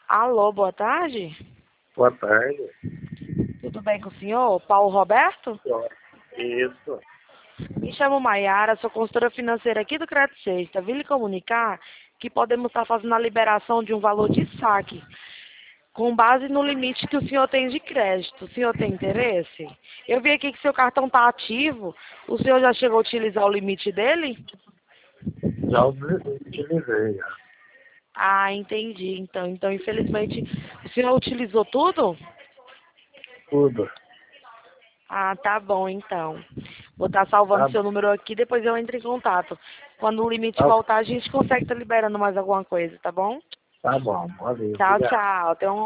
Alô, boa tarde. Boa tarde. Tudo bem com o senhor? Paulo Roberto? Isso. Me chamo Maiara, sou consultora financeira aqui do Crédito Sexta. Vim lhe comunicar que podemos estar fazendo a liberação de um valor de saque, com base no limite que o senhor tem de crédito. O senhor tem interesse? Eu vi aqui que seu cartão está ativo. O senhor já chegou a utilizar o limite dele? Já utilizei, já. Ah, entendi. Então, infelizmente, o senhor utilizou tudo? Tudo. Ah, tá bom, então. Vou estar salvando seu número aqui, depois eu entro em contato. Quando o limite Tá, voltar, a gente consegue estar liberando mais alguma coisa, tá bom? tá bom. Valeu. Tchau, Obrigado. tchau. Tenha um